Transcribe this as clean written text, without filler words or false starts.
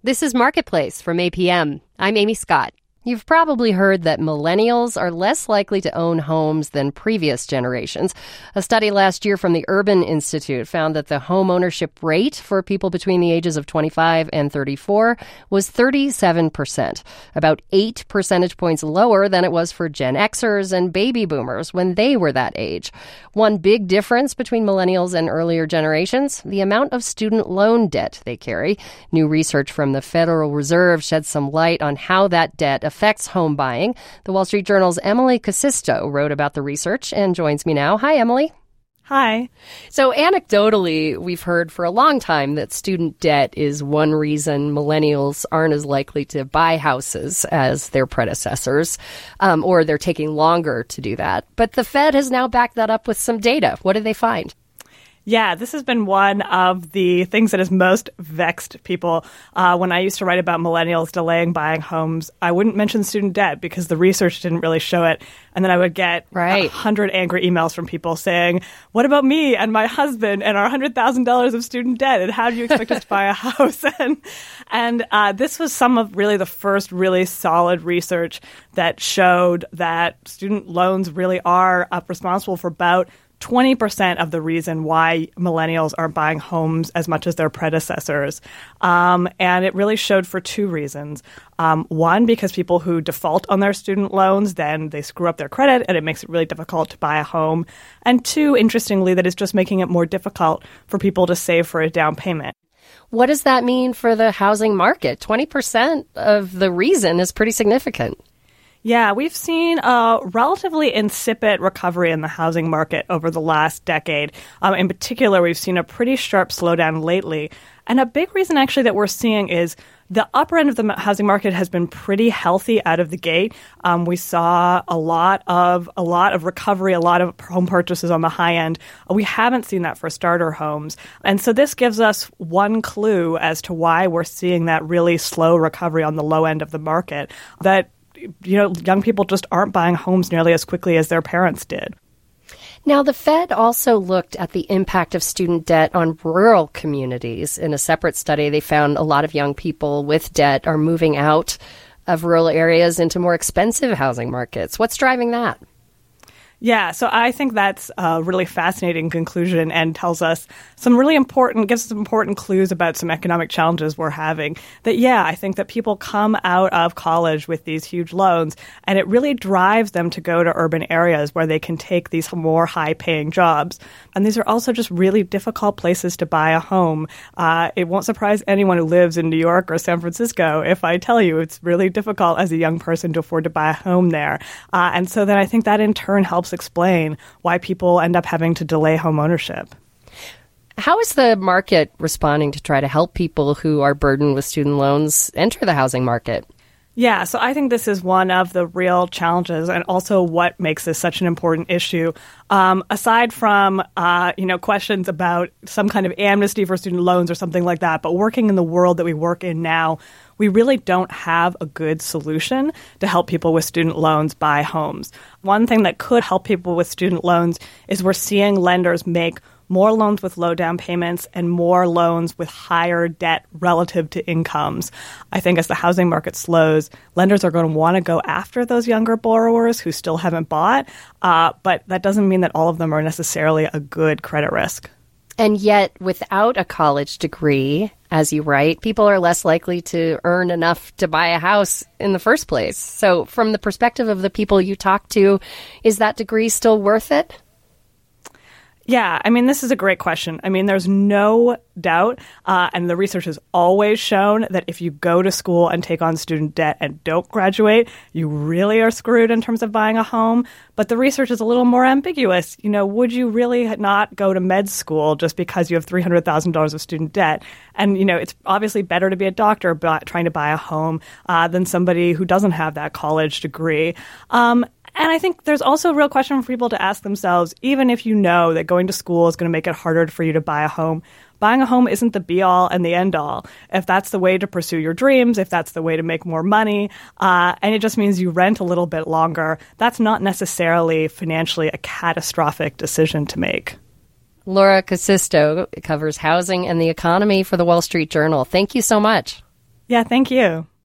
This is Marketplace from APM. I'm Amy Scott. You've probably heard that millennials are less likely to own homes than previous generations. A study last year from the Urban Institute found that the home ownership rate for people between the ages of 25 and 34 was 37%, about 8 percentage points lower than it was for Gen Xers and baby boomers when they were that age. One big difference between millennials and earlier generations, the amount of student loan debt they carry. New research from the Federal Reserve sheds some light on how that debt affects home buying. The Wall Street Journal's Emily Casisto wrote about the research and joins me now. Hi, Emily. Hi. So anecdotally, we've heard for a long time that student debt is one reason millennials aren't as likely to buy houses as their predecessors, or they're taking longer to do that. But the Fed has now backed that up with some data. What did they find? Yeah, this has been one of the things that has most vexed people. When I used to write about millennials delaying buying homes, I wouldn't mention student debt because the research didn't really show it. And then I would get 100 angry emails from people saying, what about me and my husband and our $100,000 of student debt? And how do you expect us to buy a house? And this was some of really the first really solid research that showed that student loans really are responsible for about 20% of the reason why millennials aren't buying homes as much as their predecessors. And it really showed for two reasons. One, because people who default on their student loans, then they screw up their credit and it makes it really difficult to buy a home. And two, interestingly, that it's just making it more difficult for people to save for a down payment. What does that mean for the housing market? 20% of the reason is pretty significant. Yeah, we've seen a relatively insipid recovery in the housing market over the last decade. In particular, we've seen a pretty sharp slowdown lately. And a big reason actually that we're seeing is the upper end of the housing market has been pretty healthy out of the gate. We saw a lot of recovery, a lot of home purchases on the high end. We haven't seen that for starter homes. And so this gives us one clue as to why we're seeing that really slow recovery on the low end of the market, that young people just aren't buying homes nearly as quickly as their parents did. Now, the Fed also looked at the impact of student debt on rural communities. In a separate study, they found a lot of young people with debt are moving out of rural areas into more expensive housing markets. What's driving that? Yeah, so I think that's a really fascinating conclusion and gives us some important clues about some economic challenges we're having. That, I think that people come out of college with these huge loans, and it really drives them to go to urban areas where they can take these more high-paying jobs. And these are also just really difficult places to buy a home. It won't surprise anyone who lives in New York or San Francisco if I tell you it's really difficult as a young person to afford to buy a home there. And so then I think that in turn helps explain why people end up having to delay home ownership. How is the market responding to try to help people who are burdened with student loans enter the housing market? Yeah, so I think this is one of the real challenges and also what makes this such an important issue. Aside from, questions about some kind of amnesty for student loans or something like that, but working in the world that we work in now, we really don't have a good solution to help people with student loans buy homes. One thing that could help people with student loans is we're seeing lenders make more loans with low down payments and more loans with higher debt relative to incomes. I think as the housing market slows, lenders are going to want to go after those younger borrowers who still haven't bought, but that doesn't mean that all of them are necessarily a good credit risk. And yet, without a college degree, as you write, people are less likely to earn enough to buy a house in the first place. So from the perspective of the people you talk to, is that degree still worth it? Yeah, this is a great question. There's no doubt, and the research has always shown that if you go to school and take on student debt and don't graduate, you really are screwed in terms of buying a home. But the research is a little more ambiguous. Would you really not go to med school just because you have $300,000 of student debt? And, it's obviously better to be a doctor trying to buy a home than somebody who doesn't have that college degree. And I think there's also a real question for people to ask themselves, even if you know that going to school is going to make it harder for you to buy a home, buying a home isn't the be-all and the end-all. If that's the way to pursue your dreams, if that's the way to make more money, and it just means you rent a little bit longer, that's not necessarily financially a catastrophic decision to make. Laura Casisto covers housing and the economy for the Wall Street Journal. Thank you so much. Yeah, thank you.